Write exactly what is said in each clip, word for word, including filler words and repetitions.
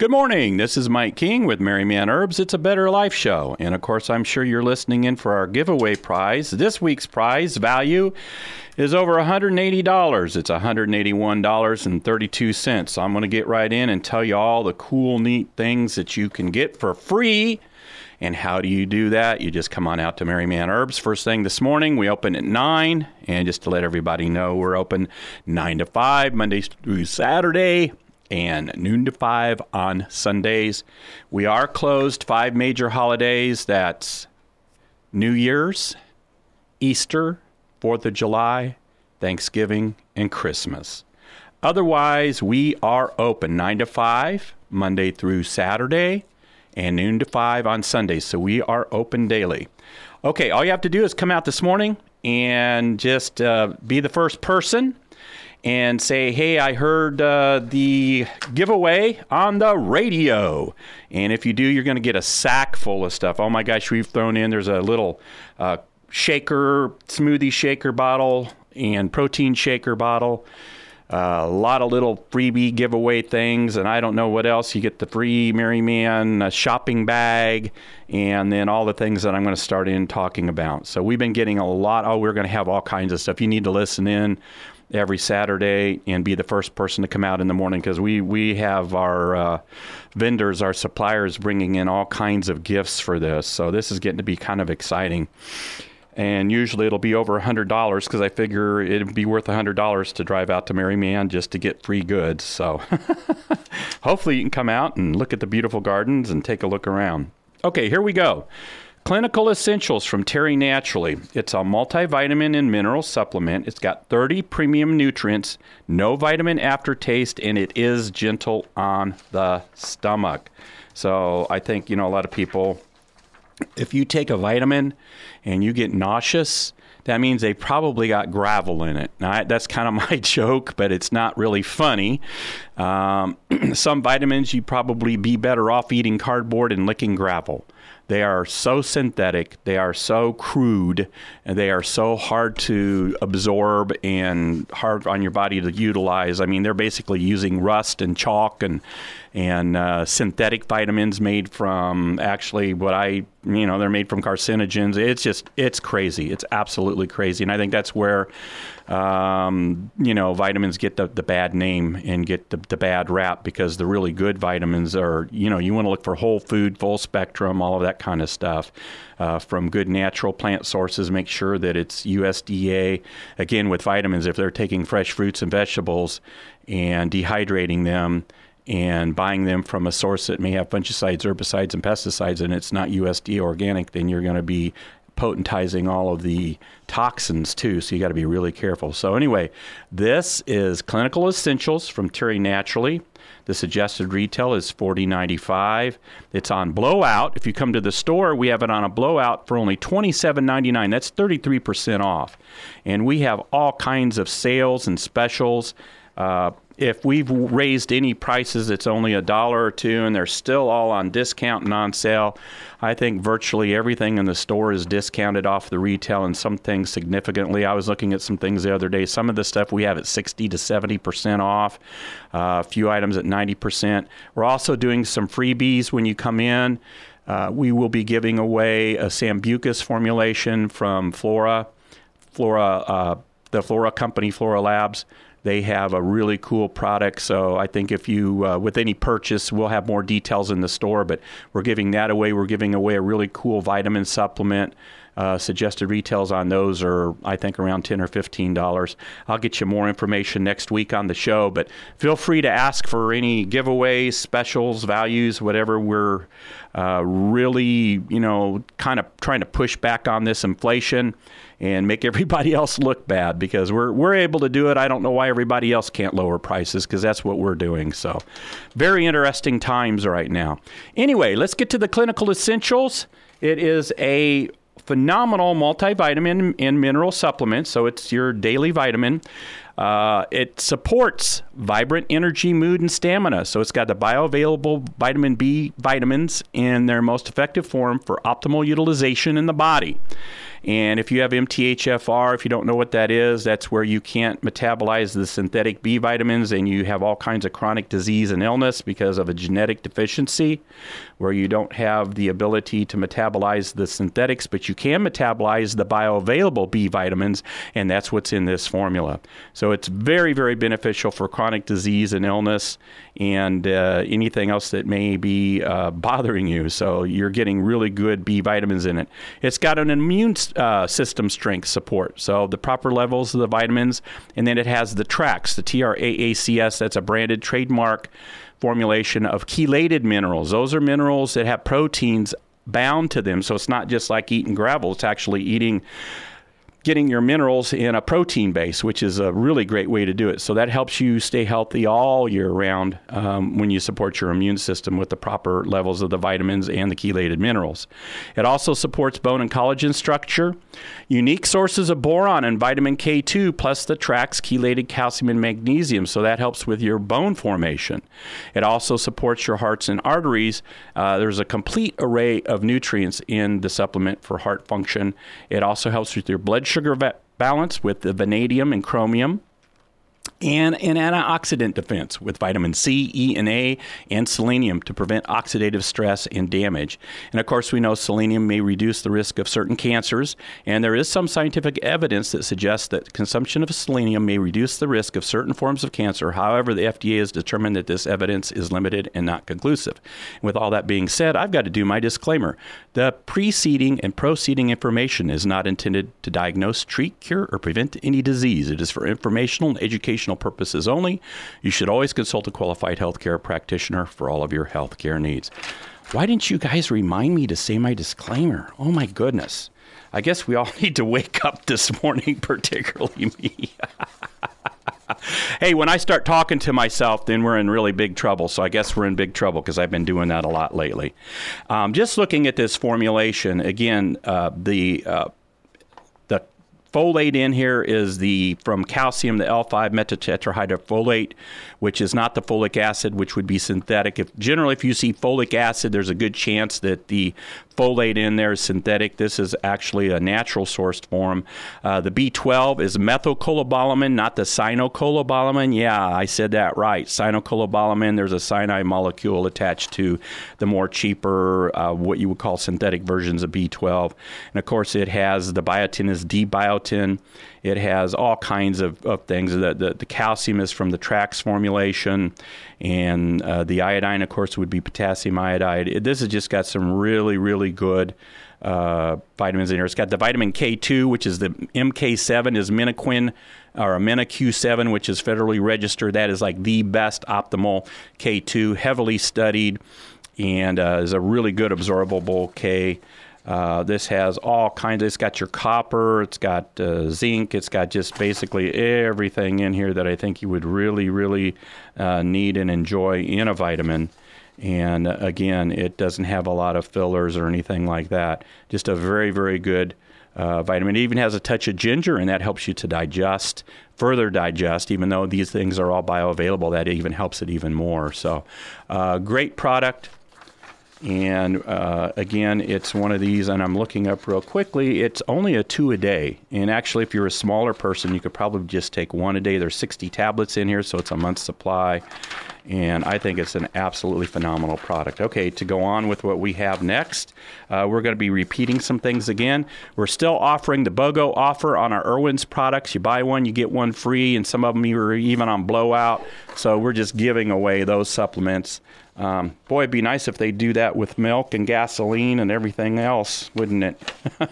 Good morning. This is Mike King with Merry Man Herbs. It's a Better Life show. And of course, I'm sure you're listening in for our giveaway prize. This week's prize value is over one hundred eighty dollars. It's one hundred eighty-one dollars and thirty-two cents. So I'm going to get right in and tell you all the cool, neat things that you can get for free. And how do you do that? You just come on out to Merry Man Herbs. First thing this morning, we open at nine. And just to let everybody know, we're open nine to five, Monday through Saturday, and noon to five on Sundays. We are closed five major holidays. That's New Year's, Easter, fourth of July, Thanksgiving, and Christmas. Otherwise, we are open nine to five, Monday through Saturday, and noon to five on Sundays. So we are open daily. Okay, all you have to do is come out this morning and just uh, be the first person and say, hey, I heard uh, the giveaway on the radio. And if you do, you're going to get a sack full of stuff. Oh my gosh, we've thrown in, there's a little uh, shaker, smoothie shaker bottle and protein shaker bottle. Uh, a lot of little freebie giveaway things, and I don't know what else. You get the free Merry Man uh, shopping bag, and then all the things that I'm going to start in talking about. So we've been getting a lot. Oh, we're going to have all kinds of stuff. You need to listen in every Saturday and be the first person to come out in the morning, because we, we have our uh, vendors, our suppliers bringing in all kinds of gifts for this. So this is getting to be kind of exciting. And usually it'll be over one hundred dollars, because I figure it'd be worth one hundred dollars to drive out to Merry Man just to get free goods. So hopefully you can come out and look at the beautiful gardens and take a look around. Okay, here we go. Clinical Essentials from Terry Naturally. It's a multivitamin and mineral supplement. It's got thirty premium nutrients, no vitamin aftertaste, and it is gentle on the stomach. So I think, you know, a lot of people, if you take a vitamin and you get nauseous, that means they probably got gravel in it. Now, that's kind of my joke, but it's not really funny. Um, some vitamins, you'd probably be better off eating cardboard and licking gravel. They are so synthetic, they are so crude, and they are so hard to absorb and hard on your body to utilize. I mean, they're basically using rust and chalk and and uh, synthetic vitamins made from actually what I, you know, they're made from carcinogens. It's just, it's crazy. It's absolutely crazy. And I think that's where, um, you know, vitamins get the, the bad name and get the, the bad rap, because the really good vitamins are, you know, you want to look for whole food, full spectrum, all of that kind of stuff uh, from good natural plant sources. Make sure that it's U S D A. Again, with vitamins, if they're taking fresh fruits and vegetables and dehydrating them, and buying them from a source that may have fungicides, herbicides, and pesticides, and it's not U S D A organic, then you're going to be potentizing all of the toxins too, so you got to be really careful. So anyway, this is Clinical Essentials from Terry Naturally. The suggested retail is forty ninety-five. It's on blowout. If you come to the store, we have it on a blowout for only twenty-seven ninety-nine. That's thirty-three percent off. And we have all kinds of sales and specials. Uh, if we've raised any prices, it's only a dollar or two, and they're still all on discount and on sale. I think virtually everything in the store is discounted off the retail, and some things significantly. I was looking at some things the other day. Some of the stuff we have at sixty to seventy percent off, uh, a few items at ninety percent. We're also doing some freebies when you come in. Uh, we will be giving away a Sambucus formulation from Flora, Flora, uh, the Flora company, Flora Labs. They have a really cool product, so I think if you, uh, with any purchase, we'll have more details in the store, but we're giving that away. We're giving away a really cool vitamin supplement. Uh, suggested retails on those are, I think, around ten or fifteen dollars. I'll get you more information next week on the show, but feel free to ask for any giveaways, specials, values, whatever. We're uh, really, you know, kind of trying to push back on this inflation and make everybody else look bad, because we're we're able to do it. I don't know why everybody else can't lower prices, because that's what we're doing. So very interesting times right now. Anyway, let's get to the Clinical Essentials. It is a phenomenal multivitamin and mineral supplement, so it's your daily vitamin. Uh, it supports vibrant energy, mood, and stamina. So it's got the bioavailable vitamin B vitamins in their most effective form for optimal utilization in the body. And if you have M T H F R, if you don't know what that is, that's where you can't metabolize the synthetic B vitamins and you have all kinds of chronic disease and illness because of a genetic deficiency where you don't have the ability to metabolize the synthetics, but you can metabolize the bioavailable B vitamins, and that's what's in this formula. So it's very, very beneficial for chronic disease and illness and uh, anything else that may be uh, bothering you. So you're getting really good B vitamins in it. It's got an immune uh, system strength support, so the proper levels of the vitamins, and then it has the TRACS, the T R A A C S, that's a branded trademark formulation of chelated minerals. Those are minerals that have proteins bound to them, so it's not just like eating gravel, it's actually eating getting your minerals in a protein base, which is a really great way to do it. So that helps you stay healthy all year round um, when you support your immune system with the proper levels of the vitamins and the chelated minerals. It also supports bone and collagen structure, unique sources of boron and vitamin K two, plus the TRACS, chelated calcium and magnesium. So that helps with your bone formation. It also supports your hearts and arteries. Uh, there's a complete array of nutrients in the supplement for heart function. It also helps with your blood sugar va- balance with the vanadium and chromium, and an antioxidant defense with vitamin C, E, and A, and selenium to prevent oxidative stress and damage. And of course, we know selenium may reduce the risk of certain cancers, and there is some scientific evidence that suggests that consumption of selenium may reduce the risk of certain forms of cancer. However, the F D A has determined that this evidence is limited and not conclusive. And with all that being said, I've got to do my disclaimer. The preceding and proceeding information is not intended to diagnose, treat, cure, or prevent any disease. It is for informational and educational purposes only. You should always consult a qualified healthcare practitioner for all of your healthcare needs. Why didn't you guys remind me to say my disclaimer? Oh my goodness. I guess we all need to wake up this morning, particularly me. Hey, when I start talking to myself, then we're in really big trouble. So I guess we're in big trouble because I've been doing that a lot lately. Um, just looking at this formulation, again, uh, the uh, the folate in here is the from calcium, the L five metatetrahydrofolate, which is not the folic acid, which would be synthetic. If generally, if you see folic acid, there's a good chance that the folate in there is synthetic. This is actually a natural sourced form. Uh, the B twelve is methylcobalamin, not the cyanocobalamin. Yeah, I said that right. Cyanocobalamin, there's a cyanide molecule attached to the more cheaper, uh, what you would call synthetic versions of B twelve. And of course, it has the biotin is D-biotin. It has all kinds of, of things. The, the, the calcium is from the TRACS formulation, and uh, the iodine, of course, would be potassium iodide. It, this has just got some really, really good uh, vitamins in here. It's got the vitamin K two, which is the M K seven, is Minoquin, or Amina Q seven, which is federally registered. That is like the best optimal K two, heavily studied, and uh, is a really good absorbable K. Uh, this has all kinds of, it's got your copper, it's got uh, zinc, it's got just basically everything in here that I think you would really, really uh, need and enjoy in a vitamin. And uh, again, it doesn't have a lot of fillers or anything like that. Just a very, very good uh, vitamin. It even has a touch of ginger, and that helps you to digest, further digest, even though these things are all bioavailable, that even helps it even more. So uh, great product. And uh, again, it's one of these, and I'm looking up real quickly, it's only a two a day. And actually, if you're a smaller person, you could probably just take one a day. There's sixty tablets in here, so it's a month's supply. And I think it's an absolutely phenomenal product. Okay, to go on with what we have next, uh, we're going to be repeating some things again. We're still offering the BOGO offer on our Irwin's products. You buy one, you get one free, and some of them are even on blowout. So we're just giving away those supplements. Um, boy, it'd be nice if they do that with milk and gasoline and everything else, wouldn't it?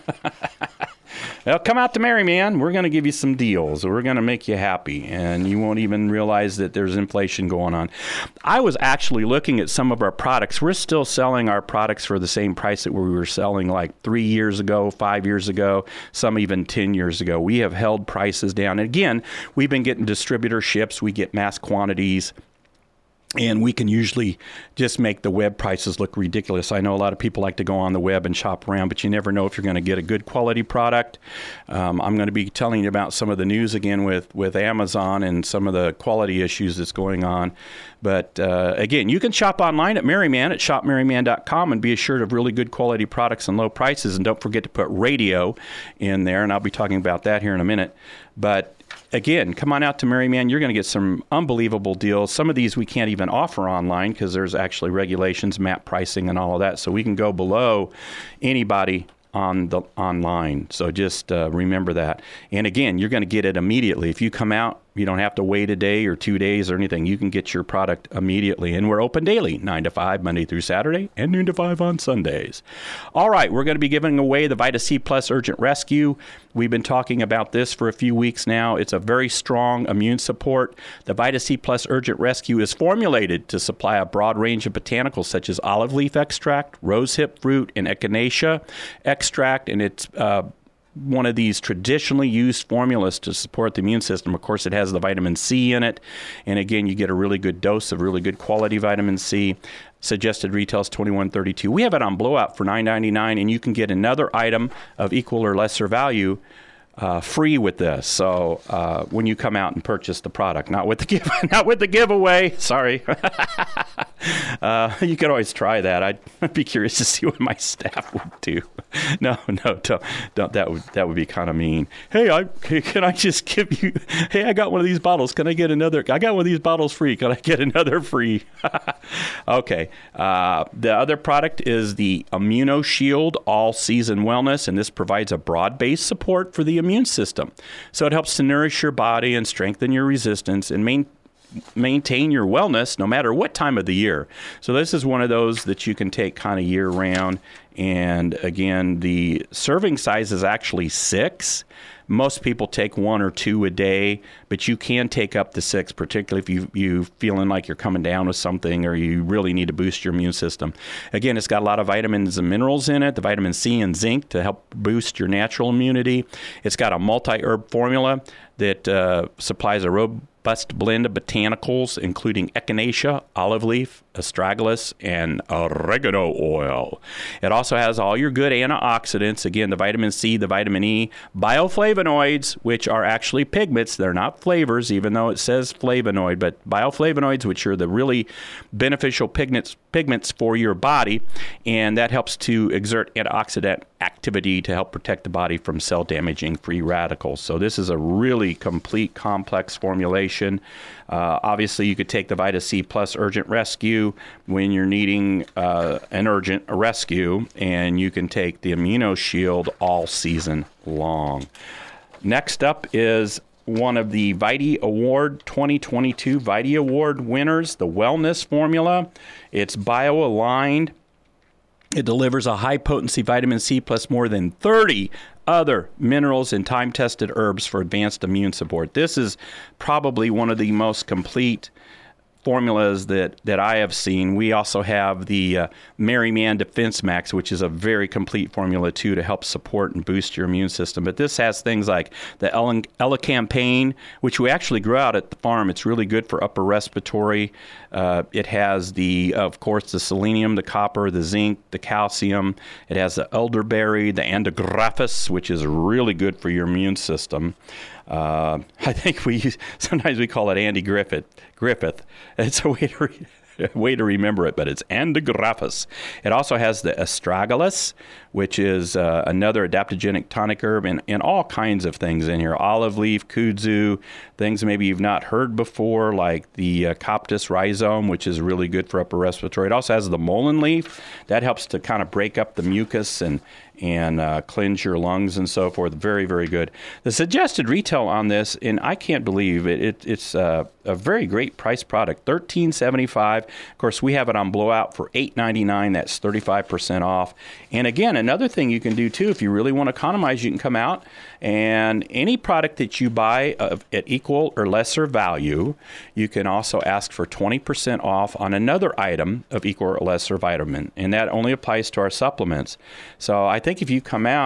Well, come out to Merryman. We're going to give you some deals. We're going to make you happy, and you won't even realize that there's inflation going on. I was actually looking at some of our products. We're still selling our products for the same price that we were selling like three years ago, five years ago, some even ten years ago. We have held prices down. And again, we've been getting distributorships. We get mass quantities. And we can usually just make the web prices look ridiculous. I know a lot of people like to go on the web and shop around, but you never know if you're going to get a good quality product. Um, I'm going to be telling you about some of the news again with, with Amazon and some of the quality issues that's going on. But uh, again, you can shop online at Merryman at shop merryman dot com and be assured of really good quality products and low prices. And don't forget to put radio in there, and I'll be talking about that here in a minute. But again, come on out to Merryman. You're going to get some unbelievable deals. Some of these we can't even offer online because there's actually regulations, map pricing, and all of that. So we can go below anybody on the online. So just uh, remember that. And again, you're going to get it immediately. If you come out, you don't have to wait a day or two days or anything. You can get your product immediately. And we're open daily, nine to five, Monday through Saturday, and noon to five on Sundays. All right, we're going to be giving away the Vita C Plus Urgent Rescue. We've been talking about this for a few weeks now. It's a very strong immune support. The Vita C Plus Urgent Rescue is formulated to supply a broad range of botanicals such as olive leaf extract, rosehip fruit, and echinacea extract, and it's uh, one of these traditionally used formulas to support the immune system. Of course, it has the vitamin C in it. And again, you get a really good dose of really good quality vitamin C. Suggested retail is twenty-one thirty-two. We have it on blowout for nine ninety-nine, and you can get another item of equal or lesser value uh, free with this. So uh, when you come out and purchase the product, not with the give, not with the giveaway. Sorry. Uh, you could always try that. I'd, I'd be curious to see what my staff would do. No, no, don't, don't. That would that would be kind of mean. Hey, I can I just give you? Hey, I got one of these bottles. Can I get another? I got one of these bottles free. Can I get another free? Okay. Uh, the other product is the ImmunoShield All Season Wellness, and this provides a broad-based support for the immune system. So it helps to nourish your body and strengthen your resistance and maintain. maintain your wellness no matter what time of the year. So this is one of those that you can take kind of year round. And again, the serving size is actually six. Most people take one or two a day, but you can take up to six, particularly if you you feeling like you're coming down with something or you really need to boost your immune system. Again, it's got a lot of vitamins and minerals in it, the vitamin C and zinc to help boost your natural immunity. It's got a multi-herb formula that uh, supplies a robust blend of botanicals, including echinacea, olive leaf, astragalus, and oregano oil. It also has all your good antioxidants, again, the vitamin C, the vitamin E, bioflavonoids, which are actually pigments. They're not flavors, even though it says flavonoid, but bioflavonoids, which are the really beneficial pigments, pigments for your body, and that helps to exert antioxidant activity to help protect the body from cell-damaging free radicals. So this is a really complete, complex formulation. Uh, obviously, you could take the Vita C Plus Urgent Rescue when you're needing uh, an urgent rescue, and you can take the ImmunoShield all season long. Next up is one of the Vitae Award twenty twenty-two Vitae Award winners, the Wellness Formula. It's bio-aligned. It delivers a high-potency vitamin C plus more than thirty other minerals and time-tested herbs for advanced immune support. This is probably one of the most complete formulas that, that I have seen. We also have the uh, Merryman Defense Max, which is a very complete formula, too, to help support and boost your immune system. But this has things like the Elecampane, which we actually grew out at the farm. It's really good for upper respiratory. Uh, it has, the, of course, the selenium, the copper, the zinc, the calcium. It has the elderberry, the andigraphis, which is really good for your immune system. Uh, I think we use, sometimes we call it Andy Griffith. Griffith. It's a way to re, a way to remember it, but it's andigraphis. It also has the astragalus, which is uh, another adaptogenic tonic herb, and, and all kinds of things in here. Olive leaf, kudzu, things maybe you've not heard before, like the uh, Coptis rhizome, which is really good for upper respiratory. It also has the mullein leaf. That helps to kind of break up the mucus and and uh, cleanse your lungs and so forth. Very, very good. The suggested retail on this, and I can't believe it, it it's uh, a very great price product, thirteen seventy-five. Of course, we have it on blowout for eight ninety-nine. That's thirty-five percent off. And again, another thing you can do too, if you really want to economize, you can come out and any product that you buy of, at equal or lesser value, you can also ask for twenty percent off on another item of equal or lesser vitamin. And that only applies to our supplements. So I think if you come out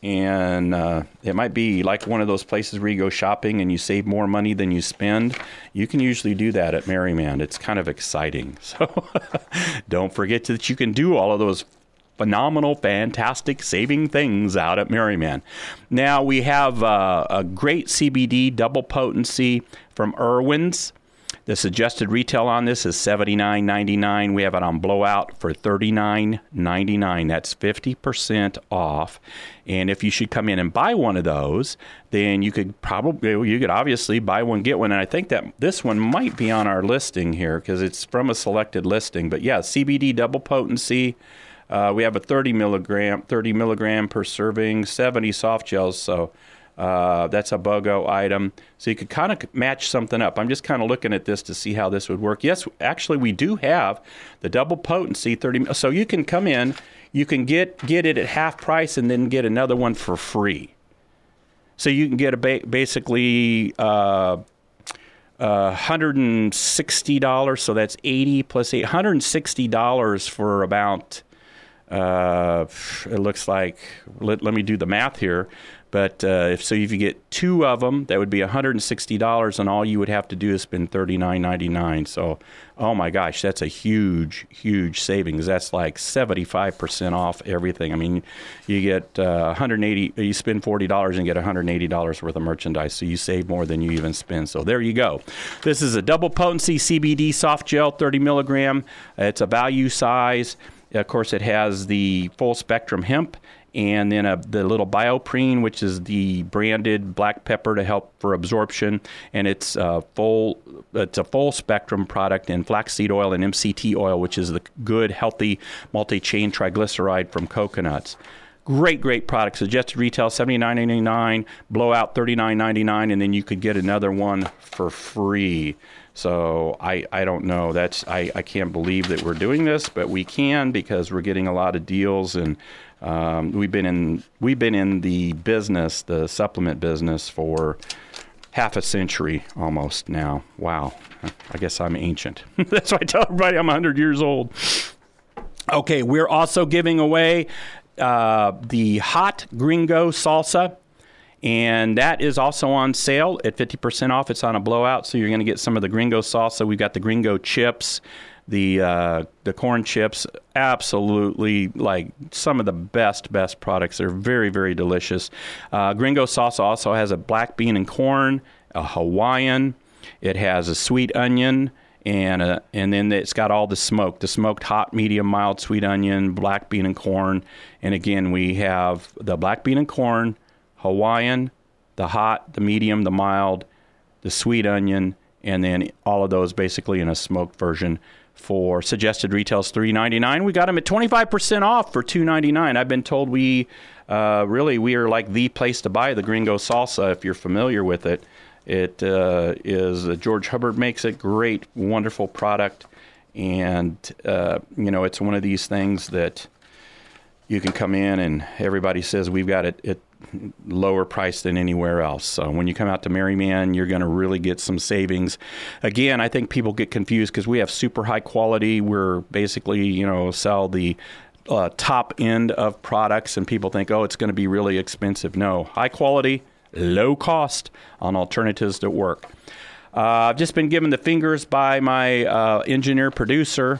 and uh, it might be like one of those places where you go shopping and you save more money than you spend. You can usually do that at Merryman. It's kind of exciting. So don't forget that you can do all of those phenomenal, fantastic saving things out at Merryman. Now we have uh, a great C B D double potency from Irwin's. The suggested retail on this is seventy-nine ninety-nine. We have it on blowout for thirty-nine ninety-nine. That's fifty percent off. And if you should come in and buy one of those, then you could probably, you could obviously buy one, get one. And I think that this one might be on our listing here because it's from a selected listing. But yeah, C B D double potency. Uh, we have a thirty milligram, thirty milligram per serving, seventy soft gels. So uh, that's a BOGO item. So you could kind of match something up. I'm just kind of looking at this to see how this would work. Yes, actually, we do have the double potency thirty. So you can come in, you can get get it at half price, and then get another one for free. So you can get a ba- basically uh, uh, one hundred sixty dollars. So that's eighty plus eight, one hundred sixty dollars for about. Uh, it looks like, let, let me do the math here, but uh, if so, if you get two of them, that would be one hundred sixty dollars, and all you would have to do is spend thirty-nine ninety-nine. So, oh my gosh, that's a huge, huge savings. That's like seventy-five percent off everything. I mean, you get uh, one hundred eighty, you spend forty dollars and get one hundred eighty dollars worth of merchandise, so you save more than you even spend. So there you go. This is a double potency C B D soft gel, thirty milligram. It's a value size. Of course, it has the full spectrum hemp and then a, the little bioprene, which is the branded black pepper to help for absorption. And it's a full, it's a full spectrum product in flaxseed oil and M C T oil, which is the good, healthy multi-chain triglyceride from coconuts. Great, great product. Suggested retail seventy-nine ninety-nine, blowout thirty-nine ninety-nine, and then you could get another one for free. So I, I don't know. That's I, I can't believe that we're doing this, but we can because we're getting a lot of deals, and um, we've been in we've been in the business, the supplement business, for half a century almost now. Wow, I guess I'm ancient. That's why I tell everybody I'm one hundred years old. Okay, we're also giving away uh, the hot Gringo salsa. And that is also on sale at fifty percent off. It's on a blowout, so you're going to get some of the Gringo salsa. We've got the Gringo chips, the uh, the corn chips. Absolutely, like some of the best, best products. They're very, very delicious. Uh, Gringo salsa also has a black bean and corn, a Hawaiian. It has a sweet onion, and a, and then it's got all the smoke, the smoked hot, medium, mild, sweet onion, black bean and corn. And again, we have the black bean and corn, Hawaiian, the hot, the medium, the mild, the sweet onion, and then all of those basically in a smoked version. For suggested retails three ninety-nine. We got them at twenty-five percent off for two ninety-nine. I've been told we uh, really we are like the place to buy the Gringo salsa if you're familiar with it. It uh, is uh, George Hubbard makes it. Great, wonderful product, and uh, you know it's one of these things that you can come in and everybody says we've got it at lower price than anywhere else. So when you come out to Merryman, you're going to really get some savings. Again, I think people get confused because we have super high quality. We're basically, you know, sell the uh, top end of products, and people think, oh, it's going to be really expensive. No, high quality, low cost on alternatives that work. Uh, I've just been given the fingers by my uh, engineer producer,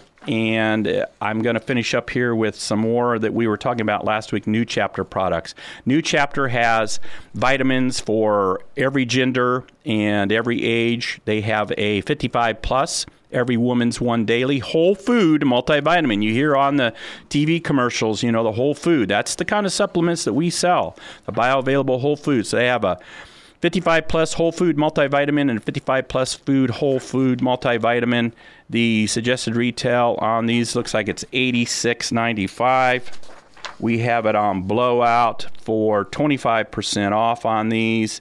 and I'm going to finish up here with some more that we were talking about last week, New Chapter products. New Chapter has vitamins for every gender and every age. They have a fifty-five plus, Every Woman's One Daily, whole food multivitamin. You hear on the T V commercials, you know, the whole food. That's the kind of supplements that we sell, the bioavailable whole foods. So they have a fifty-five plus whole food multivitamin and fifty-five plus food whole food multivitamin. The suggested retail on these looks like it's eighty-six ninety-five. We have it on blowout for twenty-five percent off on these.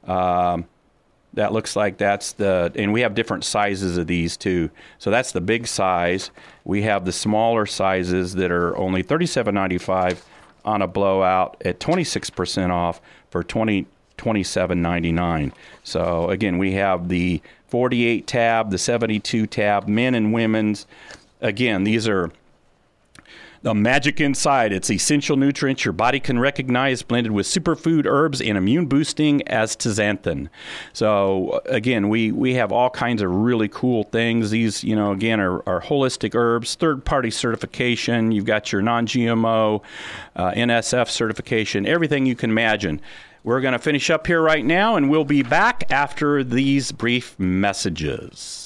Um, that looks like that's the, and we have different sizes of these too. So that's the big size. We have the smaller sizes that are only thirty-seven ninety-five on a blowout at twenty-six percent off for twenty-seven ninety-nine. So again, we have the forty-eight tab, the seventy-two tab, men and women's. Again, these are The magic inside. It's essential nutrients your body can recognize, blended with superfood herbs and immune-boosting astaxanthin. So, again, we, we have all kinds of really cool things. These, you know, again, are, are holistic herbs, third-party certification. You've got your non-G M O, uh, N S F certification, everything you can imagine. We're going to finish up here right now, and we'll be back after these brief messages.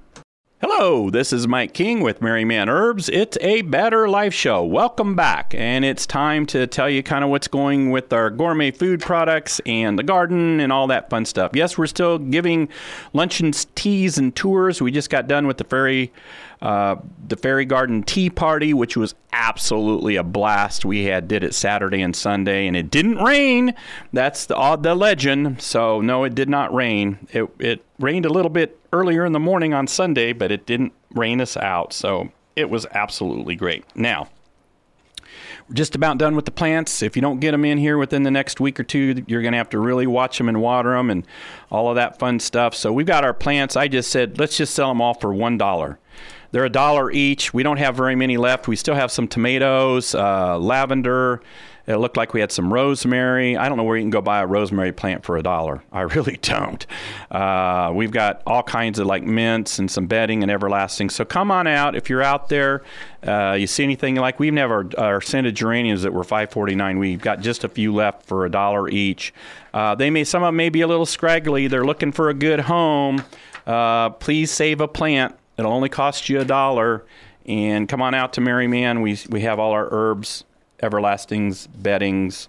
Hello, this is Mike King with Merry Man Herbs. It's a Better Life Show. Welcome back, and it's time to tell you kind of what's going with our gourmet food products and the garden and all that fun stuff. Yes, we're still giving luncheons, teas, and tours. We just got done with the Fairy, uh, the Fairy Garden Tea Party, which was absolutely a blast. We had did it Saturday and Sunday, and it didn't rain. That's the, uh, the legend. So no, it did not rain. It it rained a little bit earlier in the morning on Sunday, but it didn't rain us out. So it was absolutely great. Now, we're just about done with the plants. If you don't get them in here within the next week or two, you're going to have to really watch them and water them and all of that fun stuff. So we've got our plants. I just said, let's just sell them all for one dollar. They're a dollar each. We don't have very many left. We still have some tomatoes, uh, lavender. It looked like we had some rosemary. I don't know where you can go buy a rosemary plant for a dollar. I really don't. Uh, we've got all kinds of like mints and some bedding and everlasting. So come on out if you're out there. Uh, you see anything like we even have our, our scented geraniums that were five forty-nine. We've got just a few left for a dollar each. Uh, they may some of them may be a little scraggly. They're looking for a good home. Uh, please save a plant. It'll only cost you a dollar. And come on out to Merry Man. We we have all our herbs, everlastings, beddings,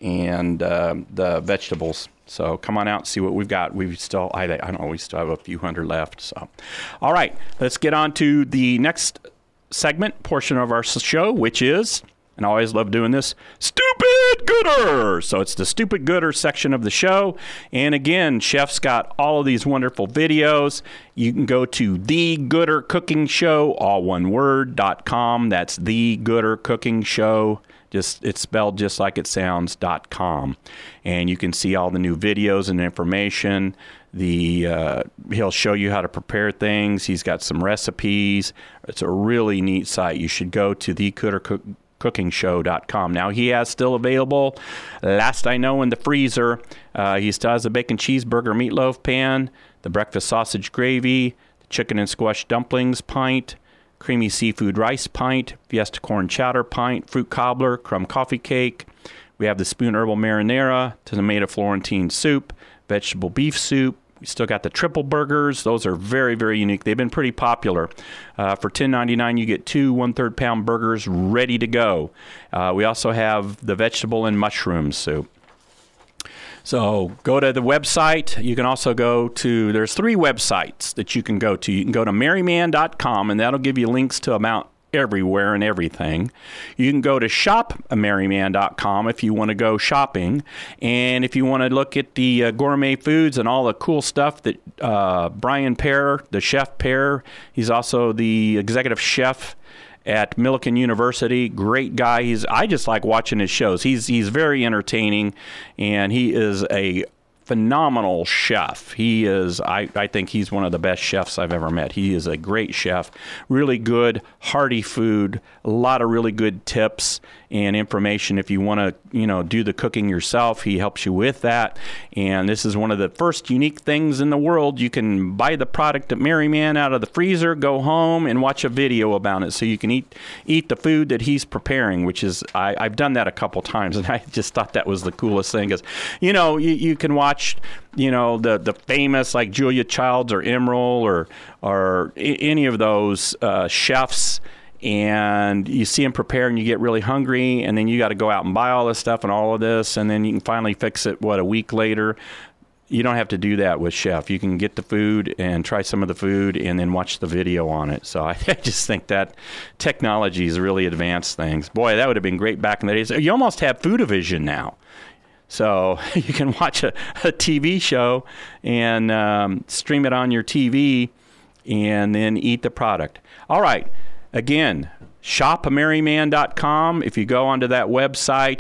and uh, the vegetables. So come on out and see what we've got. We still, I, I don't know, we still have a few hundred left. So, all right, let's get on to the next segment portion of our show, which is, and I always love doing this, Stupid Gooder. So it's the Stupid Gooder section of the show. And again, Chef's got all of these wonderful videos. You can go to The Gooder Cooking Show, all one word, dot com. That's The Gooder Cooking Show. Just it's spelled just like it sounds, dot com. And you can see all the new videos and information. The uh, he'll show you how to prepare things. He's got some recipes. It's a really neat site. You should go to the gooder cooking show dot com. Now, he has still available, last I know, in the freezer, uh, he still has the bacon cheeseburger meatloaf pan, the breakfast sausage gravy, the chicken and squash dumplings pint, creamy seafood rice pint, fiesta corn chowder pint, fruit cobbler, crumb coffee cake. We have the spoon herbal marinara, tomato Florentine soup, vegetable beef soup. We still got the triple burgers. Those are very, very unique. They've been pretty popular. Uh, for ten ninety-nine, you get two one-third pound burgers ready to go. Uh, we also have the vegetable and mushroom soup. So go to the website. You can also go to, there's three websites that you can go to. You can go to merry man dot com, and that'll give you links to about everywhere and everything. You can go to shop merry man dot com if you want to go shopping. And if you want to look at the uh, gourmet foods and all the cool stuff that uh, Brian Pear, the chef Pear, he's also the executive chef at Millikan University. Great guy. He's I just like watching his shows. He's he's very entertaining, and he is a phenomenal chef. He is, I, I think he's one of the best chefs I've ever met. He is a great chef. Really good, hearty food. A lot of really good tips and information if you want to, you know, do the cooking yourself. He helps you with that. And this is one of the first unique things in the world. You can buy the product at Merry Man out of the freezer, go home, and watch a video about it. So you can eat eat the food that he's preparing, which is, I, I've done that a couple times, and I just thought that was the coolest thing. Because, you know, you, you can watch, you know, the, the famous like Julia Childs or Emeril or, or any of those uh, chefs, and you see them prepare and you get really hungry, and then you got to go out and buy all this stuff and all of this, and then you can finally fix it, what, a week later. You don't have to do that with Chef. You can get the food and try some of the food and then watch the video on it. So I just think that technology has really advanced things. Boy, that would have been great back in the days. You almost have Foodivision now. So you can watch a, a T V show and um, stream it on your T V and then eat the product. All right. Again, shop merry man dot com. If you go onto that website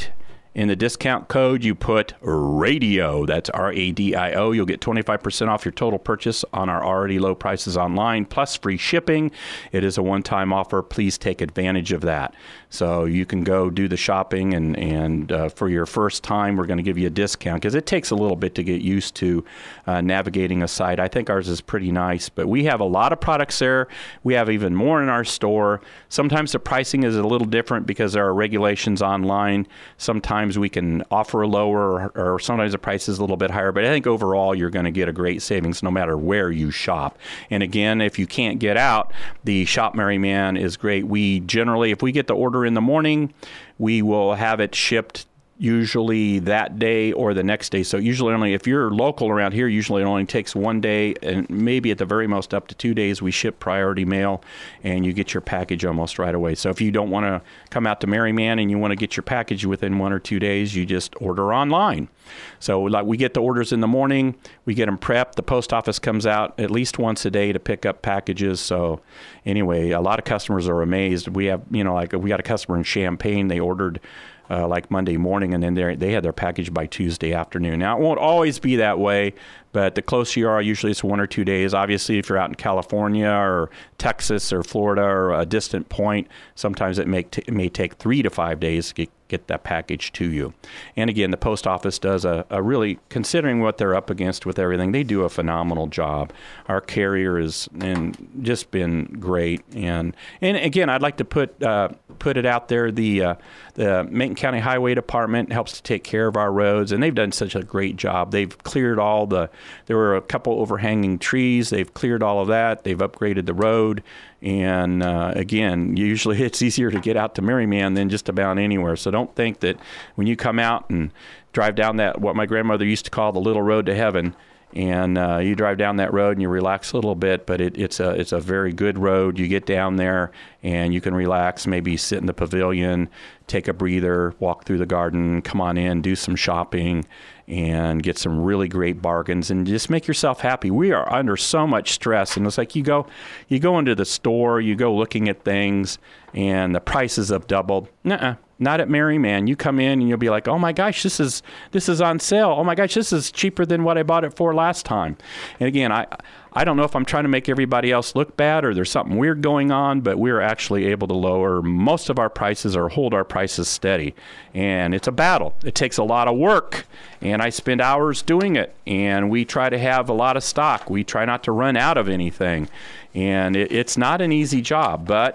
In the discount code, you put RADIO. That's R A D I O. You'll get twenty-five percent off your total purchase on our already low prices online, plus free shipping. It is a one-time offer. Please take advantage of that. So you can go do the shopping, and, and uh, for your first time, we're going to give you a discount because it takes a little bit to get used to uh, navigating a site. I think ours is pretty nice, but we have a lot of products there. We have even more in our store. Sometimes the pricing is a little different because there are regulations online. Sometimes we can offer a lower, or, or sometimes the price is a little bit higher, but I think overall you're going to get a great savings no matter where you shop. And again, if you can't get out, the Shop Mary Man is great. We generally, if we get the order in the morning, we will have it shipped usually that day or the next day. So usually only, if you're local around here, usually it only takes one day, and maybe at the very most up to two days. We ship priority mail, and you get your package almost right away. So if you don't want to come out to Mary Man and you want to get your package within one or two days, you just order online. So like we get the orders in the morning, we get them prepped. The post office comes out at least once a day to pick up packages. So anyway, a lot of customers are amazed. We have, you know, like we got a customer in Champaign. They ordered Uh, like Monday morning, and then they they had their package by Tuesday afternoon. Now, it won't always be that way, but the closer you are, usually it's one or two days. Obviously, if you're out in California or Texas or Florida or a distant point, sometimes it may, t- it may take three to five days to get, get that package to you. And again, the post office does a, a really, considering what they're up against with everything, they do a phenomenal job. Our carrier has and just been great. And and again, I'd like to put uh, put it out there. The uh, the Macon County Highway Department helps to take care of our roads, and they've done such a great job. They've cleared all the, there were a couple overhanging trees. They've cleared all of that. They've upgraded the road. And uh, again, usually it's easier to get out to Mary Man than just about anywhere. So don't think that when you come out and drive down that, what my grandmother used to call the little road to heaven, and uh, you drive down that road and you relax a little bit, but it, it's a it's a very good road. You get down there and you can relax, maybe sit in the pavilion, take a breather, walk through the garden, come on in, do some shopping, and get some really great bargains, and just make yourself happy. We are under so much stress, and it's like you go, you go into the store, you go looking at things, and the prices have doubled. Nuh-uh. Not at Mary Man. You come in and you'll be like, oh my gosh, this is this is on sale. Oh my gosh, this is cheaper than what I bought it for last time. And again, I I don't know if I'm trying to make everybody else look bad or there's something weird going on, but we're actually able to lower most of our prices or hold our prices steady. And it's a battle. It takes a lot of work, and I spend hours doing it. And we try to have a lot of stock. We try not to run out of anything. And it, it's not an easy job, but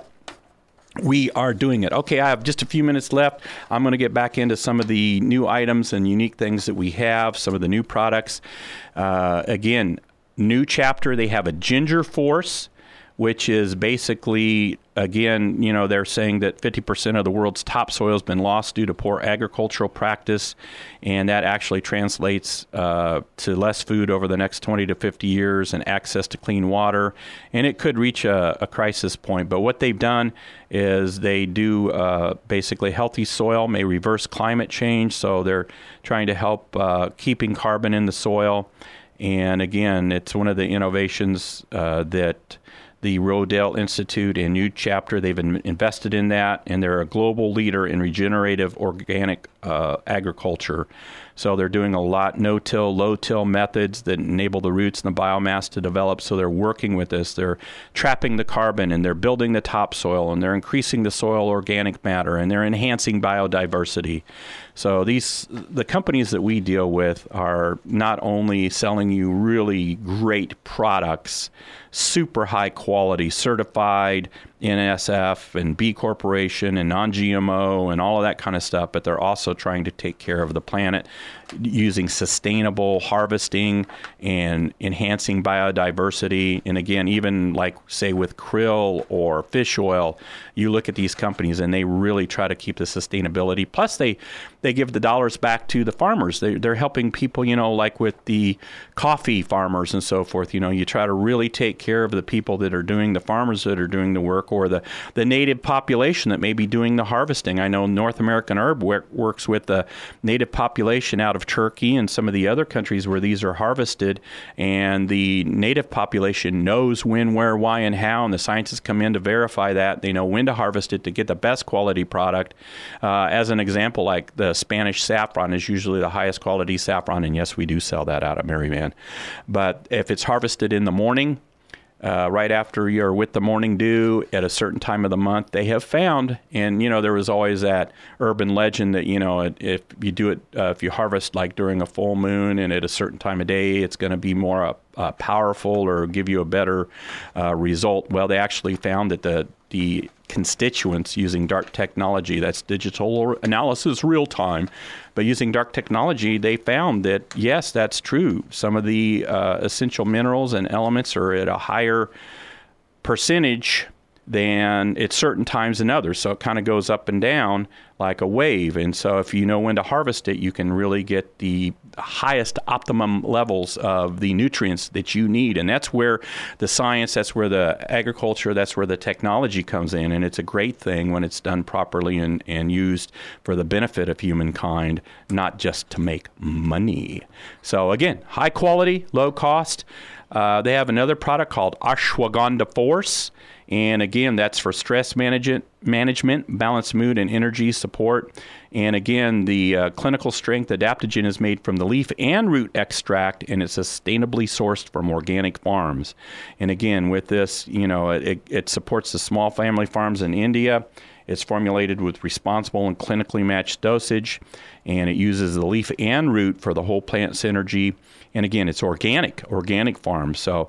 we are doing it. Okay, I have just a few minutes left. I'm going to get back into some of the new items and unique things that we have, some of the new products. Uh, again, new chapter, they have a Ginger Force, which is basically, again, you know, they're saying that fifty percent of the world's topsoil has been lost due to poor agricultural practice, and that actually translates uh, to less food over the next twenty to fifty years and access to clean water, and it could reach a, a crisis point. But what they've done is they do uh, basically healthy soil may reverse climate change, so they're trying to help uh, keeping carbon in the soil. And again, it's one of the innovations uh, that the Rodale Institute and New Chapter, they've in, invested in that, and they're a global leader in regenerative organic uh, agriculture. So they're doing a lot no-till, low-till methods that enable the roots and the biomass to develop. So they're working with this. They're trapping the carbon, and they're building the topsoil, and they're increasing the soil organic matter, and they're enhancing biodiversity. So these the companies that we deal with are not only selling you really great products, super high quality, certified N S F and B Corporation and non-G M O and all of that kind of stuff, but they're also trying to take care of the planet using sustainable harvesting and enhancing biodiversity. And again, even like, say, with krill or fish oil, you look at these companies and they really try to keep the sustainability. Plus, they, they give the dollars back to the farmers. They, they're helping people, you know, like with the coffee farmers and so forth. You know, you try to really take care of the people that are doing, the farmers that are doing the work, or the, the native population that may be doing the harvesting. I know North American Herb work, works works with the native population out of Turkey and some of the other countries where these are harvested, and the native population knows when, where, why, and how, and the scientists come in to verify that. They know when to harvest it to get the best quality product. Uh, as an example, like the Spanish saffron is usually the highest quality saffron, and yes, we do sell that out at Merryman. But if it's harvested in the morning, Uh, right after you're with the morning dew at a certain time of the month, they have found, and, you know, there was always that urban legend that, you know, if you do it, uh, if you harvest like during a full moon and at a certain time of day, it's going to be more uh, uh, powerful or give you a better uh, result. Well, they actually found that the the constituents using dark technology, that's digital analysis real time, but using dark technology, they found that, yes, that's true. Some of the uh, essential minerals and elements are at a higher percentage than at certain times than others. So it kind of goes up and down like a wave. And so if you know when to harvest it, you can really get the highest optimum levels of the nutrients that you need. And that's where the science, that's where the agriculture, that's where the technology comes in. And it's a great thing when it's done properly and, and used for the benefit of humankind, not just to make money. So again, high quality, low cost. Uh, they have another product called Ashwagandha Force. And again, that's for stress management, management, balanced mood, and energy support. And again, the uh, clinical strength adaptogen is made from the leaf and root extract, and it's sustainably sourced from organic farms. And again, with this, you know, it, it supports the small family farms in India. It's formulated with responsible and clinically matched dosage, and it uses the leaf and root for the whole plant synergy. And again, it's organic, organic farms. So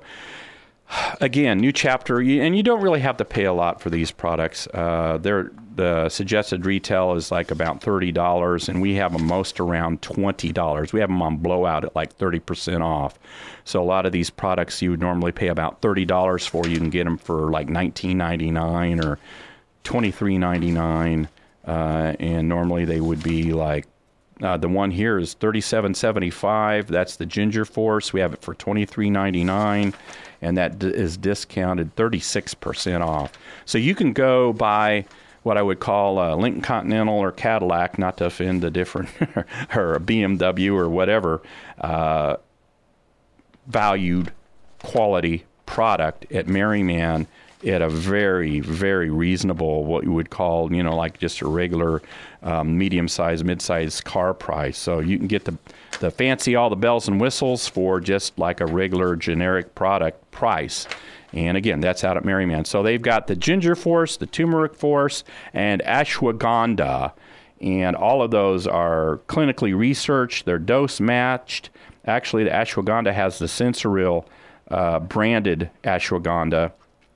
again, new chapter, and you don't really have to pay a lot for these products. Uh, they're, the suggested retail is like about thirty dollars, and we have them most around twenty dollars. We have them on blowout at like thirty percent off. So a lot of these products you would normally pay about thirty dollars for. You can get them for like nineteen ninety-nine or twenty-three ninety-nine, uh, and normally they would be like, Uh, the one here is thirty-seven seventy-five. That's the Ginger Force. We have it for twenty-three ninety-nine, and that d- is discounted thirty-six percent off. So you can go buy what I would call a Lincoln Continental or Cadillac, not to offend the different, or a B M W or whatever, uh, valued quality product at Merryman at a very, very reasonable, what you would call, you know, like just a regular um, medium-sized, mid-sized car price. So you can get the the fancy, all the bells and whistles for just like a regular generic product price. And again, that's out at Merryman. So they've got the Ginger Force, the Turmeric Force, and Ashwagandha. And all of those are clinically researched. They're dose matched. Actually, the Ashwagandha has the Sensoril uh, branded Ashwagandha.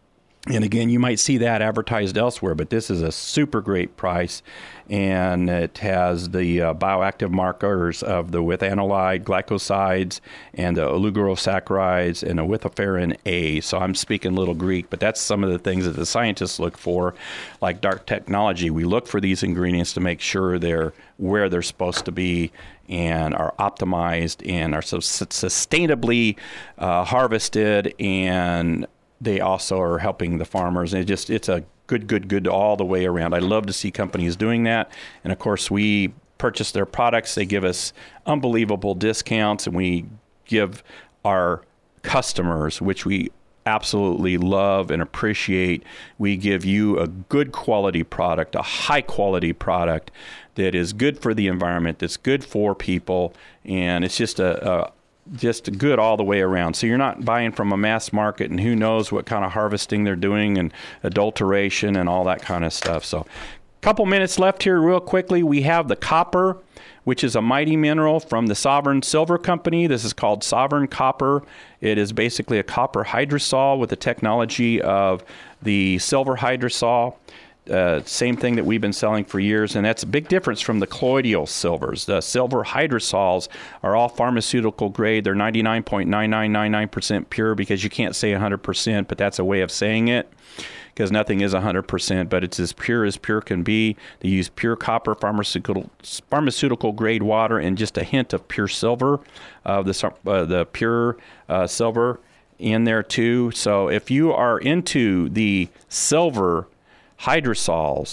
And again, you might see that advertised elsewhere, but this is a super great price, and it has the uh, bioactive markers of the withanolide glycosides and the oligosaccharides and the withaferin A. So I'm speaking a little Greek, but that's some of the things that the scientists look for, like dark technology. We look for these ingredients to make sure they're where they're supposed to be and are optimized and are so sustainably uh, harvested, and they also are helping the farmers. And it just, it's a good, good, good all the way around. I love to see companies doing that. And of course, we purchase their products. They give us unbelievable discounts, and we give our customers, which we absolutely love and appreciate, we give you a good quality product, a high quality product that is good for the environment, that's good for people. And it's just a, a just good all the way around. So you're not buying from a mass market, and who knows what kind of harvesting they're doing and adulteration and all that kind of stuff. So a couple minutes left here real quickly. We have the copper, which is a mighty mineral from the Sovereign Silver Company. This is called Sovereign Copper. It is basically a copper hydrosol with the technology of the silver hydrosol. Uh, same thing that we've been selling for years, and that's a big difference from the colloidal silvers. The silver hydrosols are all pharmaceutical grade. They're ninety-nine point nine nine nine nine percent pure, because you can't say one hundred percent, but that's a way of saying it, because nothing is one hundred percent, but it's as pure as pure can be. They use pure copper, pharmaceutical pharmaceutical grade water, and just a hint of pure silver, uh, the, uh, the pure uh, silver in there too. So if you are into the silver hydrosols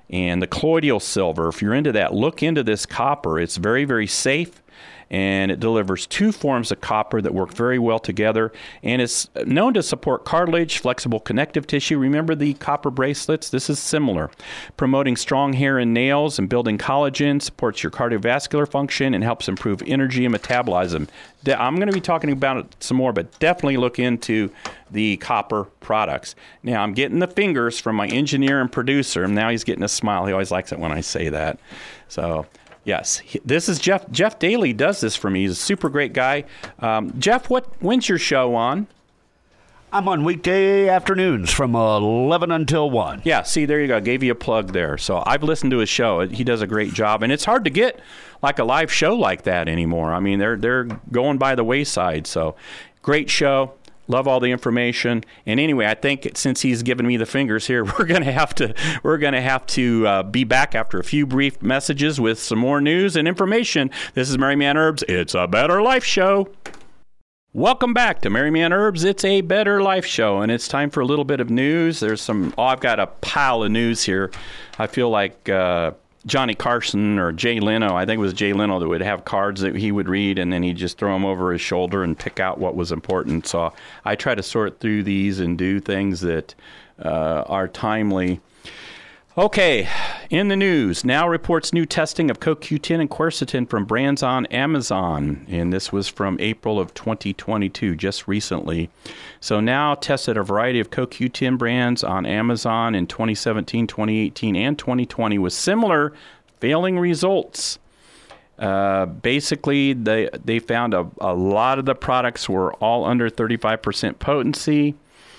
And the colloidal silver, if you're into that, look into this copper. It's very, very safe, and it delivers two forms of copper that work very well together, and it's known to support cartilage, flexible connective tissue. Remember the copper bracelets? This is similar. Promoting strong hair and nails and building collagen, supports your cardiovascular function, and helps improve energy and metabolism. I'm going to be talking about it some more, but definitely look into the copper products. Now, I'm getting the fingers from my engineer and producer, and now he's getting a smile. He always likes it when I say that. So... yes, this is Jeff. Jeff Daly does this for me. He's a super great guy. Um, Jeff, what? When's your show on? I'm on weekday afternoons from eleven until one. Yeah, see, there you go. I gave you a plug there. So I've listened to his show. He does a great job. And it's hard to get like a live show like that anymore. I mean, they're they're going by the wayside. So great show. Love all the information. And anyway, I think since he's given me the fingers here, we're going to have to we're going to have to uh, be back after a few brief messages with some more news and information. This is Mary Man Herbs. It's a Better Life Show. Welcome back to Mary Man Herbs. It's a Better Life Show, and it's time for a little bit of news. There's some. Oh, I've got a pile of news here. I feel like. Uh, Johnny Carson or Jay Leno, I think it was Jay Leno that would have cards that he would read, and then he'd just throw them over his shoulder and pick out what was important. So I try to sort through these and do things that uh, are timely. Okay, in the news, now reports new testing of C O Q ten and quercetin from brands on Amazon. And this was from April of twenty twenty-two, just recently. So now tested a variety of C O Q ten brands on Amazon in twenty seventeen, twenty eighteen, and twenty twenty with similar failing results. Uh, basically, they they found a, a lot of the products were all under thirty-five percent potency.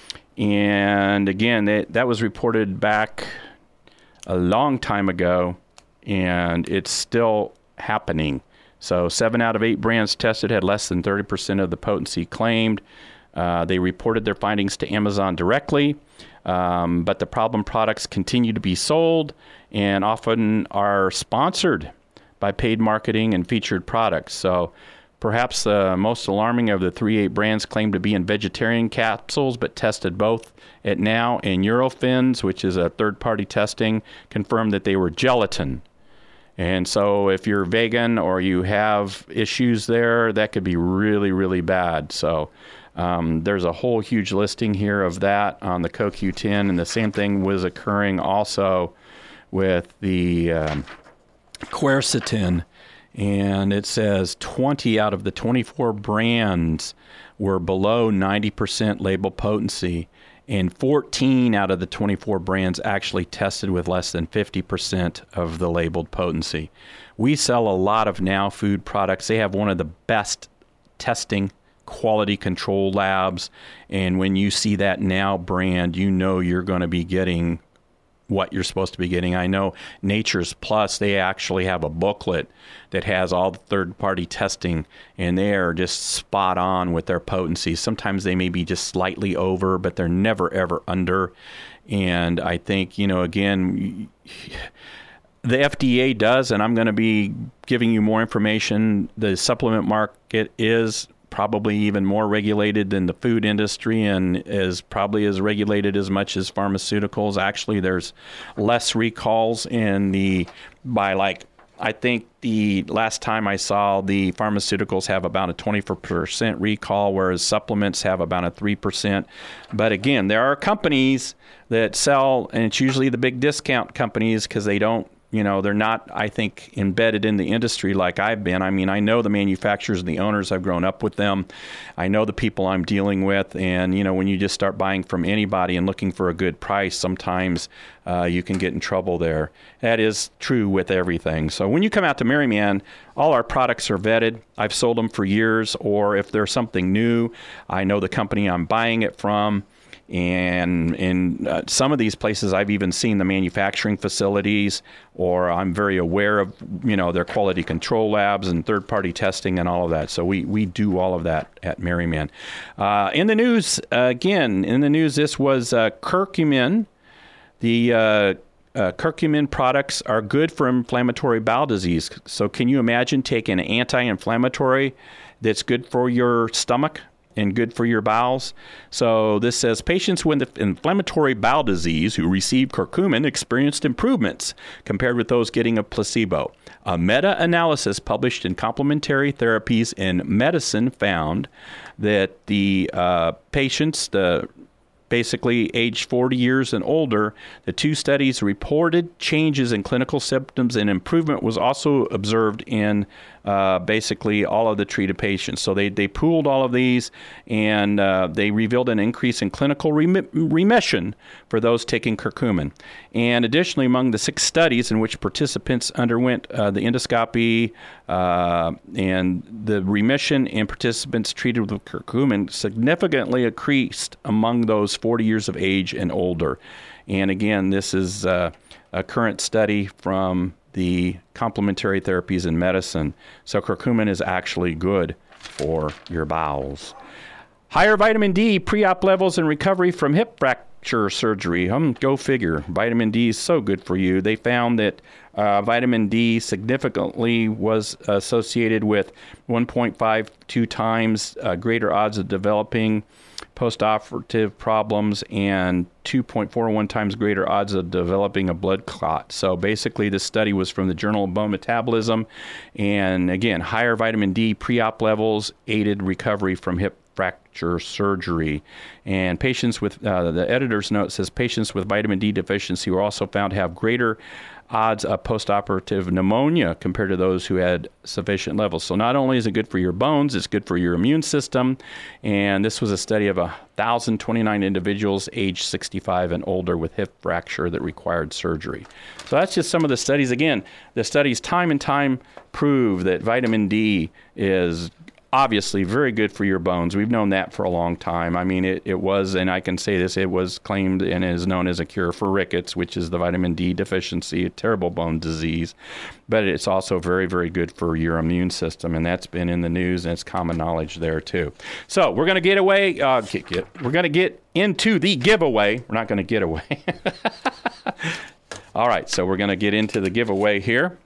And again, they, that was reported back a long time ago, and it's still happening. So seven out of eight brands tested had less than thirty percent of the potency claimed. Uh, they reported their findings to Amazon directly, um, but the problem products continue to be sold and often are sponsored by paid marketing and featured products. So perhaps the most alarming of the three eight brands claimed to be in vegetarian capsules, but tested both at Now and Eurofins, which is a third-party testing, confirmed that they were gelatin. And so if you're vegan or you have issues there, that could be really, really bad. So um, there's a whole huge listing here of that on the C O Q ten, and the same thing was occurring also with the um, quercetin. And it says twenty out of the twenty-four brands were below ninety percent label potency, and fourteen out of the twenty-four brands actually tested with less than fifty percent of the labeled potency. We sell a lot of Now food products. They have one of the best testing quality control labs, and when you see that Now brand, you know you're going to be getting what you're supposed to be getting. I know Nature's Plus, they actually have a booklet that has all the third-party testing, and they are just spot on with their potency. Sometimes they may be just slightly over, but they're never, ever under. And I think, you know, again, the F D A does, and I'm going to be giving you more information. The supplement market is probably even more regulated than the food industry, and is probably as regulated as much as pharmaceuticals. Actually, there's less recalls in the, by like, I think the last time I saw, the pharmaceuticals have about a twenty-four percent recall, whereas supplements have about a three percent. But again, there are companies that sell, and it's usually the big discount companies because they don't, you know, they're not, I think, embedded in the industry like I've been. I mean, I know the manufacturers and the owners. I've grown up with them. I know the people I'm dealing with. And, you know, when you just start buying from anybody and looking for a good price, sometimes uh, you can get in trouble there. That is true with everything. So when you come out to Mary Man, all our products are vetted. I've sold them for years, or if there's something new, I know the company I'm buying it from. And in uh, some of these places, I've even seen the manufacturing facilities, or I'm very aware of, you know, their quality control labs and third-party testing and all of that. So we, we do all of that at Mary Man. Uh, in the news, uh, again, in the news, this was uh, curcumin. The uh, uh, curcumin products are good for inflammatory bowel disease. So can you imagine taking an anti-inflammatory that's good for your stomach and good for your bowels. So this says patients with inflammatory bowel disease who received curcumin experienced improvements compared with those getting a placebo. A meta-analysis published in Complementary Therapies in Medicine found that the uh, patients, the basically aged forty years and older, the two studies reported changes in clinical symptoms, and improvement was also observed in uh, basically all of the treated patients. So they, they pooled all of these, and uh, they revealed an increase in clinical remi- remission for those taking curcumin. And additionally, among the six studies in which participants underwent uh, the endoscopy uh, and the remission in participants treated with curcumin significantly increased among those forty years of age and older. And again, this is uh, a current study from the Complementary Therapies in Medicine. So curcumin is actually good for your bowels. Higher vitamin D pre-op levels in recovery from hip fracture surgery. Um, go figure. Vitamin D is so good for you. They found that uh, vitamin D significantly was associated with one point five two times uh, greater odds of developing postoperative problems and two point four one times greater odds of developing a blood clot. So basically, this study was from the Journal of Bone Metabolism. And again, higher vitamin D pre-op levels aided recovery from hip fracture surgery. And patients with, uh, the editor's note says, patients with vitamin D deficiency were also found to have greater odds of postoperative pneumonia compared to those who had sufficient levels. So not only is it good for your bones, it's good for your immune system. And this was a study of one thousand twenty-nine individuals aged sixty-five and older with hip fracture that required surgery. So that's just some of the studies. Again, the studies time and time prove that vitamin D is obviously very good for your bones. We've known that for a long time. I mean, it, it was, and I can say this, it was claimed and is known as a cure for rickets, which is the vitamin D deficiency, a terrible bone disease. But it's also very, very good for your immune system, and that's been in the news, and it's common knowledge there too. So we're going to get away, uh, get, get, we're going to get into the giveaway. We're not going to get away. All right, so we're going to get into the giveaway here.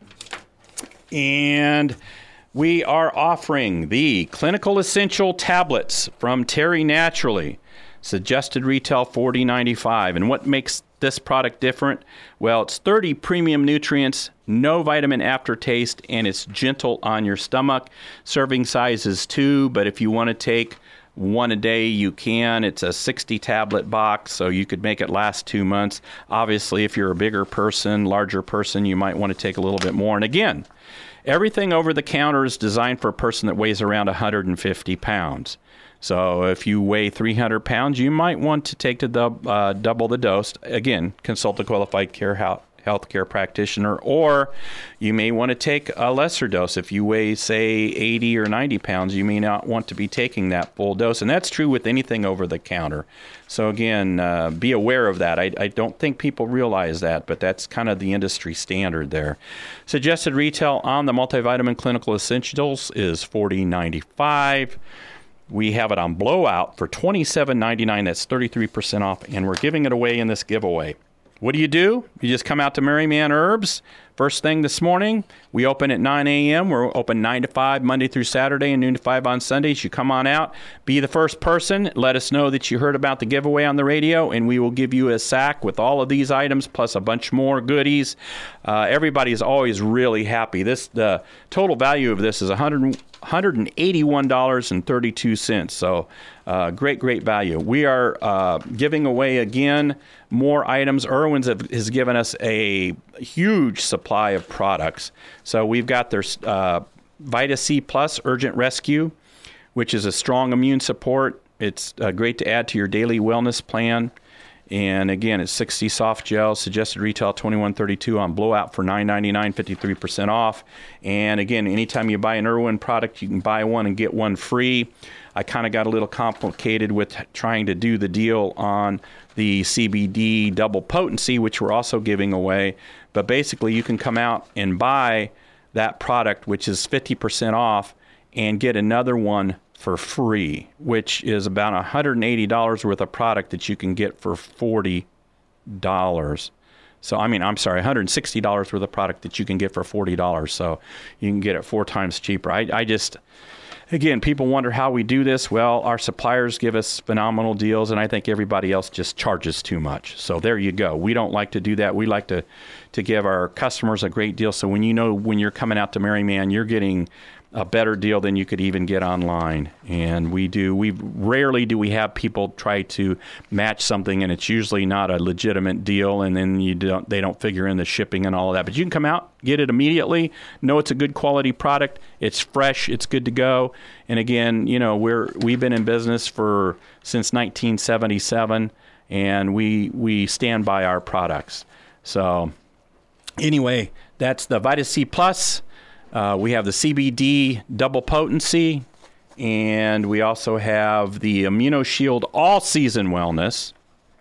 And we are offering the Clinical Essential Tablets from Terry Naturally. Suggested retail forty dollars and ninety-five cents. And what makes this product different? Well, it's thirty premium nutrients, no vitamin aftertaste, and it's gentle on your stomach. Serving size is two, but if you want to take one a day, you can. It's a sixty tablet box, so you could make it last two months. Obviously, if you're a bigger person, larger person, you might want to take a little bit more. And again, everything over the counter is designed for a person that weighs around one hundred fifty pounds. So if you weigh three hundred pounds, you might want to take the dub, uh, double the dose. Again, consult a qualified care health healthcare practitioner, or you may want to take a lesser dose. If you weigh, say, eighty or ninety pounds, you may not want to be taking that full dose. And that's true with anything over the counter. So again, uh, be aware of that. I, I don't think people realize that, but that's kind of the industry standard there. Suggested retail on the multivitamin clinical essentials is forty dollars and ninety-five cents. We have it on blowout for twenty-seven ninety-nine. That's thirty-three percent off, and we're giving it away in this giveaway. What do you do? You just come out to Mary Mann Herbs. First thing this morning, we open at nine a.m. We're open nine to five, Monday through Saturday, and noon to five on Sundays. You come on out, be the first person. Let us know that you heard about the giveaway on the radio, and we will give you a sack with all of these items, plus a bunch more goodies. Uh, everybody is always really happy. This the total value of this is one hundred one hundred eighty-one dollars and thirty-two cents. So uh, great, great value. We are uh, giving away, again, more items. Irwin's have, has given us a huge supply of products. So we've got their uh, Vita C Plus Urgent Rescue, which is a strong immune support. It's uh, great to add to your daily wellness plan. And again, it's sixty soft gels, suggested retail twenty-one thirty-two on blowout for nine ninety-nine, fifty-three percent off. And again, anytime you buy an Irwin product, you can buy one and get one free. I kind of got a little complicated with trying to do the deal on the C B D double potency, which we're also giving away. But basically, you can come out and buy that product, which is fifty percent off, and get another one for free, which is about one hundred eighty dollars worth of product that you can get for forty dollars. So, I mean, I'm sorry, one hundred sixty dollars worth of product that you can get for forty dollars. So you can get it four times cheaper. I, I just, Again, people wonder how we do this. Well, our suppliers give us phenomenal deals, and I think everybody else just charges too much. So there you go. We don't like to do that. We like to, to give our customers a great deal. So when you know when you're coming out to Merryman, you're getting a better deal than you could even get online. And we do, we rarely do we have people try to match something, and it's usually not a legitimate deal, and then you don't, they don't figure in the shipping and all of that. But you can come out, get it immediately, know it's a good quality product, it's fresh, it's good to go. And again, you know, we're, we've been in business for, since nineteen seventy-seven, and we, we stand by our products. So anyway, that's the Vitus C Plus. Uh, we have the C B D double potency, and we also have the ImmunoShield all-season wellness,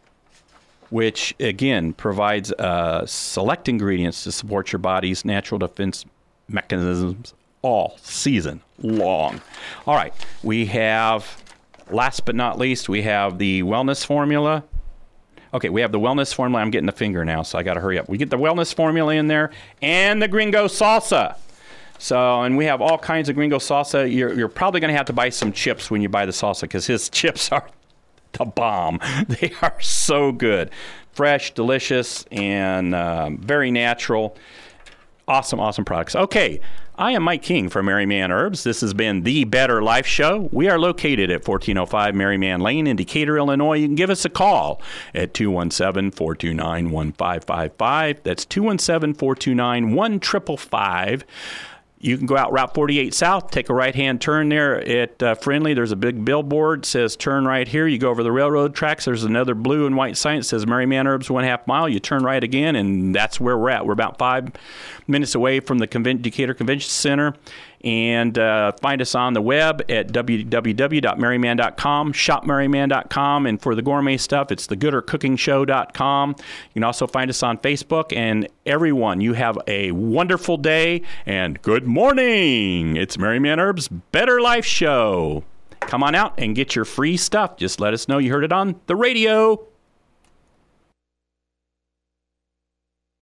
which, again, provides uh, select ingredients to support your body's natural defense mechanisms all season long. All right, we have, last but not least, we have the wellness formula. Okay, we have the wellness formula. I'm getting the finger now, so I got to hurry up. We get the wellness formula in there, and the Gringo salsa. So, and we have all kinds of Gringo salsa. You're, you're probably going to have to buy some chips when you buy the salsa, because his chips are the bomb. They are so good. Fresh, delicious, and um, very natural. Awesome, awesome products. Okay, I am Mike King from Merryman Herbs. This has been The Better Life Show. We are located at fourteen oh five Merryman Lane in Decatur, Illinois. You can give us a call at two one seven, four two nine, one five five five. That's two one seven, four two nine, one five five five. You can go out Route forty-eight South, take a right-hand turn there at uh, Friendly. There's a big billboard that says turn right here. You go over the railroad tracks. There's another blue and white sign that says Merryman Herbs, one half mile. You turn right again, and that's where we're at. We're about five minutes away from the Conven- Decatur Convention Center. And uh, find us on the web at w w w dot merryman dot com, shop merryman dot com, and for the gourmet stuff, it's the gooder cooking show dot com. You can also find us on Facebook. And everyone, you have a wonderful day, and good morning. It's Merryman Herbs Better Life Show. Come on out and get your free stuff. Just let us know you heard it on the radio.